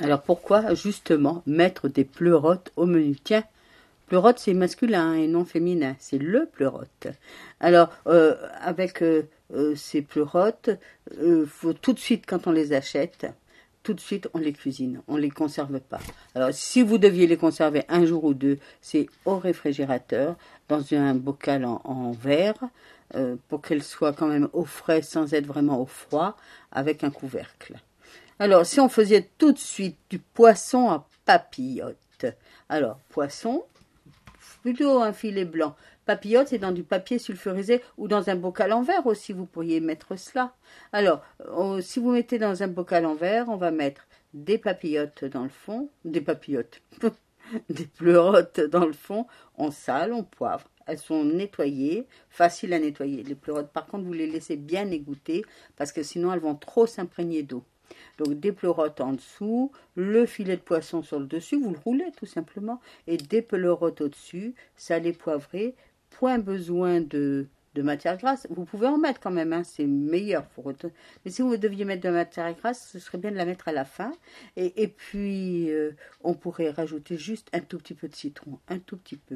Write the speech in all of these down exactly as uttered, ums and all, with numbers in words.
Alors pourquoi justement mettre des pleurotes au menu? Tiens, pleurote c'est masculin et non féminin, c'est le pleurote. Alors euh, avec euh, euh, ces pleurotes, euh, faut tout de suite quand on les achète, tout de suite on les cuisine, on les conserve pas. Alors si vous deviez les conserver un jour ou deux, c'est au réfrigérateur, dans un bocal en, en verre, euh, pour qu'elles soient quand même au frais sans être vraiment au froid, avec un couvercle. Alors si on faisait tout de suite du poisson à papillote, alors poisson, plutôt un filet blanc. Papillote, c'est dans du papier sulfurisé ou dans un bocal en verre aussi, vous pourriez mettre cela. Alors, euh, si vous mettez dans un bocal en verre, on va mettre des papillotes dans le fond, des papillotes, des pleurotes dans le fond, on sale, on poivre. Elles sont nettoyées, faciles à nettoyer. Les pleurotes, par contre, vous les laissez bien égoutter parce que sinon elles vont trop s'imprégner d'eau. Donc des pleurotes en dessous, le filet de poisson sur le dessus, vous le roulez tout simplement, et des pleurotes au-dessus, salé, poivré, point besoin de, de matière grasse. Vous pouvez en mettre quand même, hein, c'est meilleur pour autant. Mais si vous deviez mettre de la matière grasse, ce serait bien de la mettre à la fin. Et, et puis, euh, on pourrait rajouter juste un tout petit peu de citron, un tout petit peu.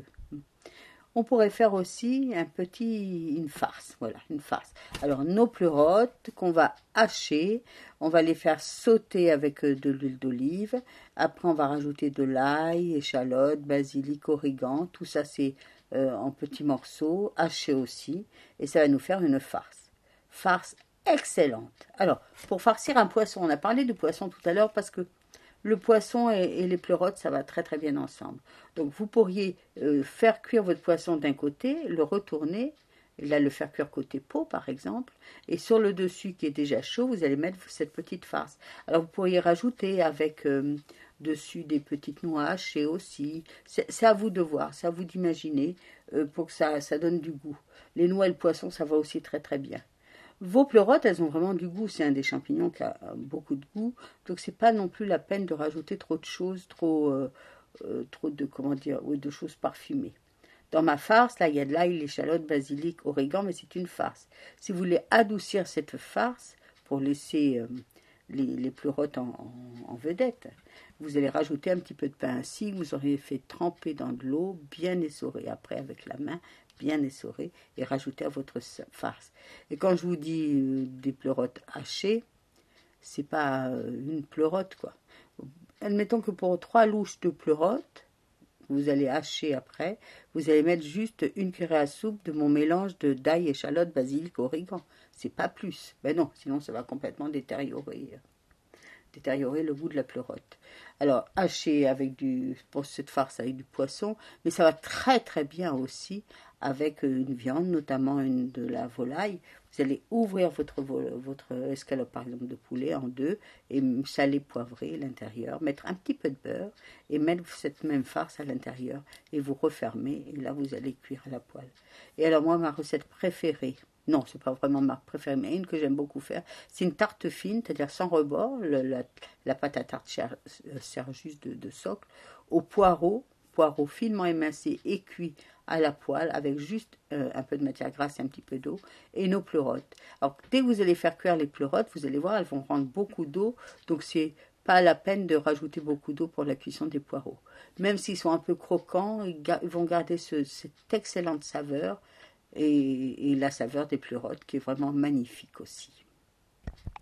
On pourrait faire aussi un petit, une farce, voilà, une farce. Alors, nos pleurotes qu'on va hacher, on va les faire sauter avec de l'huile d'olive. Après, on va rajouter de l'ail, échalote, basilic, origan. Tout ça, c'est euh, en petits morceaux, hachés aussi. Et ça va nous faire une farce. Farce excellente. Alors, pour farcir un poisson, on a parlé du poisson tout à l'heure parce que le poisson et, et les pleurotes, ça va très très bien ensemble. Donc vous pourriez euh, faire cuire votre poisson d'un côté, le retourner, là le faire cuire côté peau par exemple, et sur le dessus qui est déjà chaud, vous allez mettre cette petite farce. Alors vous pourriez rajouter avec euh, dessus des petites noix hachées aussi. C'est à vous de voir, c'est à vous d'imaginer euh, pour que ça, ça donne du goût. Les noix et le poisson, ça va aussi très très bien. Vos pleurotes, elles ont vraiment du goût. C'est un des champignons qui a beaucoup de goût. Donc, c'est pas non plus la peine de rajouter trop de choses, trop, euh, euh, trop de, comment dire, oui, de choses parfumées. Dans ma farce, là, il y a de l'ail, l'échalote, basilic, origan, mais c'est une farce. Si vous voulez adoucir cette farce pour laisser euh, les, les pleurotes en, en, en vedette, vous allez rajouter un petit peu de pain ainsi que vous auriez fait tremper dans de l'eau, bien essorée après avec la main, bien essorée, et rajouter à votre farce. Et quand je vous dis euh, des pleurotes hachées, c'est pas euh, une pleurote, quoi. Admettons que pour trois louches de pleurotes, vous allez hacher après, vous allez mettre juste une cuillère à soupe de mon mélange de d'ail, échalote, basilic, origan. C'est pas plus. Ben non, sinon ça va complètement détériorer. Euh. détériorer le goût de la pleurote. Alors, hacher avec du, pour cette farce avec du poisson, mais ça va très très bien aussi avec une viande, notamment une de la volaille. Vous allez ouvrir votre, votre escalope, par exemple, de poulet en deux, et saler, poivrer l'intérieur, mettre un petit peu de beurre, et mettre cette même farce à l'intérieur, et vous refermez, et là, vous allez cuire à la poêle. Et alors, moi, ma recette préférée, non, c'est pas vraiment ma préférée, mais une que j'aime beaucoup faire, c'est une tarte fine, c'est-à-dire sans rebord, le, la, la pâte à tarte sert, sert juste de, de socle, au poireau, poireau finement émincé et cuit à la poêle, avec juste euh, un peu de matière grasse et un petit peu d'eau, et nos pleurotes. Alors, dès que vous allez faire cuire les pleurotes, vous allez voir, elles vont prendre beaucoup d'eau, donc c'est pas la peine de rajouter beaucoup d'eau pour la cuisson des poireaux. Même s'ils sont un peu croquants, ils, ga- ils vont garder ce, cette excellente saveur, Et, et la saveur des pleurotes qui est vraiment magnifique aussi.